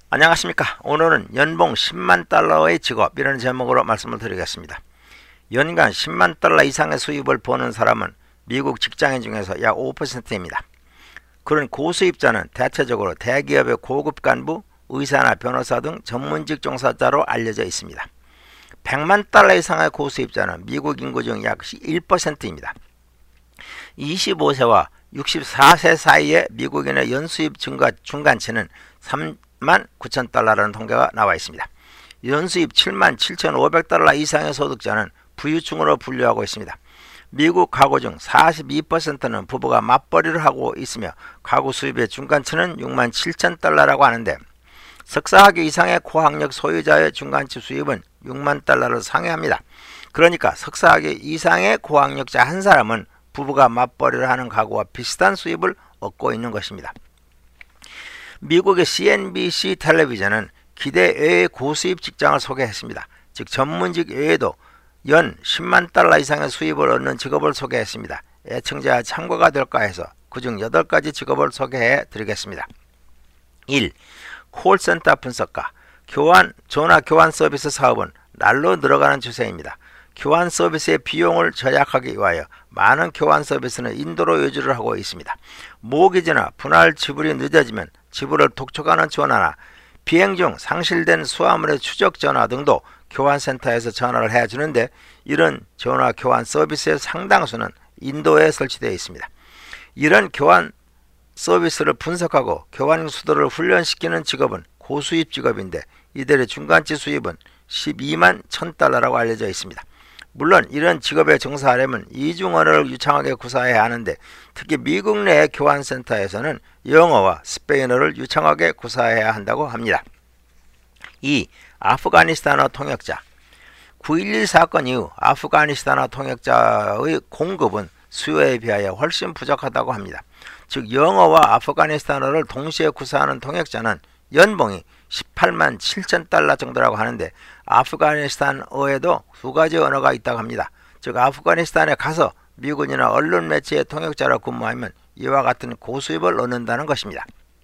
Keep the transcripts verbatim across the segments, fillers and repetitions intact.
안녕하십니까. 오늘은 연봉 십만 달러의 직업이라는 제목으로 말씀을 드리겠습니다. 연간 십만 달러 이상의 수입을 버는 사람은 미국 직장인 중에서 약 오 퍼센트입니다. 그런 고수입자는 대체적으로 대기업의 고급 간부, 의사나 변호사 등 전문직 종사자로 알려져 있습니다. 백만 달러 이상의 고수입자는 미국 인구 중 약 일 퍼센트입니다. 이십오 세와 육십사 세 사이의 미국인의 연수입 증가 중간치는 삼만 구천 달러라는 통계가 나와 있습니다. 연수입 칠만 칠천오백 달러 이상의 소득자는 부유층으로 분류하고 있습니다. 미국 가구 중 사십이 퍼센트는 부부가 맞벌이를 하고 있으며 가구 수입의 중간치는 육만 칠천 달러라고 하는데, 석사학위 이상의 고학력 소유자의 중간치 수입은 육만 달러를 상회합니다. 그러니까 석사학위 이상의 고학력자 한 사람은 부부가 맞벌이를 하는 가구와 비슷한 수입을 얻고 있는 것입니다. 미국의 씨엔비씨 텔레비전은 기대 외의 고수입 직장을 소개했습니다. 즉 전문직 외에도 연 십만 달러 이상의 수입을 얻는 직업을 소개했습니다. 애청자 참고가 될까 해서 그중 여덟 가지 직업을 소개해 드리겠습니다. 일. 콜센터 분석가. 교환, 전화 교환 서비스 사업은 날로 늘어가는 추세입니다. 교환 서비스의 비용을 절약하기 위하여 많은 교환 서비스는 인도로 요주를 하고 있습니다. 모기지나 분할 지불이 늦어지면 지불을 독촉하는 전화나 비행 중 상실된 수화물의 추적 전화 등도 교환센터에서 전화를 해주는데, 이런 전화 교환 서비스의 상당수는 인도에 설치되어 있습니다. 이런 교환 서비스를 분석하고 교환 수도를 훈련시키는 직업은 고수입 직업인데, 이들의 중간치 수입은 십이만 천 달러라고 알려져 있습니다. 물론 이런 직업에 종사하려면 이중 언어를 유창하게 구사해야 하는데, 특히 미국 내 교환센터에서는 영어와 스페인어를 유창하게 구사해야 한다고 합니다. 이. 아프가니스탄어 통역자. 구일일 사건 이후 아프가니스탄어 통역자의 공급은 수요에 비하여 훨씬 부족하다고 합니다. 즉 영어와 아프가니스탄어를 동시에 구사하는 통역자는 연봉이 십팔만 칠천 달러 정도라고 하는데, 아프가니스탄어에도 두 가지 언어가 있다고 합니다. 즉 아프가니스탄에 가서 미군이나 언론 매체의 통역자로 근무하면 이와 같은 고수입을 얻는다는 것입니다.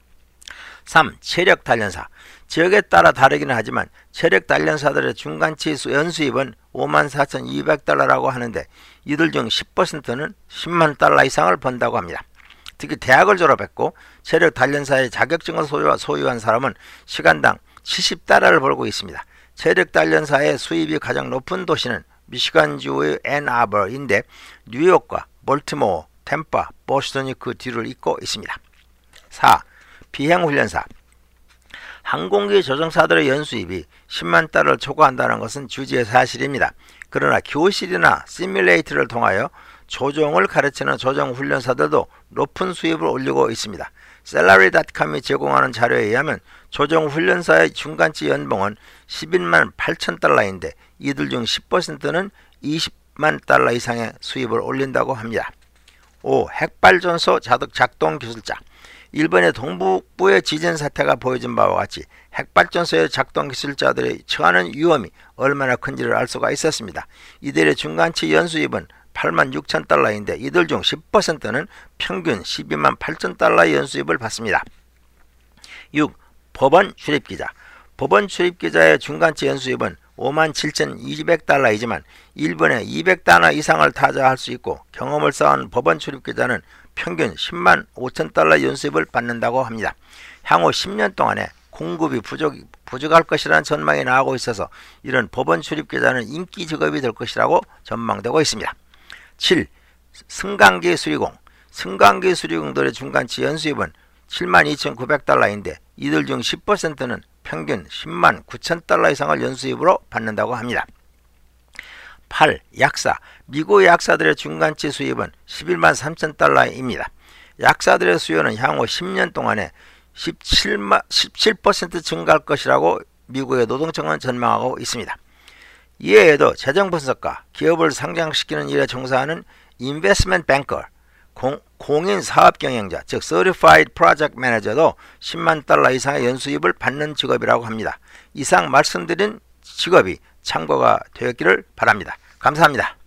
삼. 체력 단련사. 지역에 따라 다르기는 하지만 체력 단련사들의 중간치 연수입은 오만 사천이백 달러라고 하는데, 이들 중 십 퍼센트는 십만 달러 이상을 번다고 합니다. 특히 대학을 졸업했고 체력 단련사의 자격증을 소유한 사람은 시간당 칠십 달러를 벌고 있습니다. 체력 단련사의 수입이 가장 높은 도시는 미시간주의 앤아버인데, 뉴욕과 볼티모어, 템파, 보스턴이 그 뒤를 잇고 있습니다. 사. 비행훈련사. 항공기 조종사들의 연수입이 십만 달러를 초과한다는 것은 주지의 사실입니다. 그러나 교실이나 시뮬레이터를 통하여 조종을 가르치는 조종훈련사들도 높은 수입을 올리고 있습니다. 셀러리 닷컴이 제공하는 자료에 의하면 조종훈련사의 중간치 연봉은 십일만 팔천 달러인데, 이들 중 십 퍼센트는 이십만 달러 이상의 수입을 올린다고 합니다. 오. 핵발전소 작동 기술자. 일본의 동북부의 지진 사태가 보여준 바와 같이 핵발전소의 작동 기술자들이 처하는 위험이 얼마나 큰지를 알 수가 있었습니다. 이들의 중간치 연수입은 팔만 육천 달러인데, 이들 중 십 퍼센트는 평균 십이만 팔천 달러의 연수입을 받습니다. 육. 법원 출입기자. 법원 출입기자의 중간치 연수입은 오만 칠천이백 달러이지만 일본에 이백 단어 이상을 타자할 수 있고 경험을 쌓은 법원 출입기자는 평균 십만 오천 달러 연수입을 받는다고 합니다. 향후 십 년 동안에 공급이 부족, 부족할 것이라는 전망이 나오고 있어서 이런 법원 출입기자는 인기 직업이 될 것이라고 전망되고 있습니다. 칠. 승강기 수리공. 승강기 수리공들의 중간치 연수입은 칠만 이천구백 달러인데, 이들 중 십 퍼센트는 평균 십만 구천 달러 이상을 연수입으로 받는다고 합니다. 팔. 약사. 미국 약사들의 중간치 수입은 십일만 삼천 달러입니다. 약사들의 수요는 향후 십 년 동안에 십칠만, 십칠 퍼센트 증가할 것이라고 미국의 노동청은 전망하고 있습니다. 이외에도 재정분석가, 기업을 상장시키는 일에 종사하는 인베스트먼트 뱅커, 공, 공인 사업 경영자, 즉 Certified Project Manager도 십만 달러 이상의 연수입을 받는 직업이라고 합니다. 이상 말씀드린 직업이 참고가 되었기를 바랍니다. 감사합니다.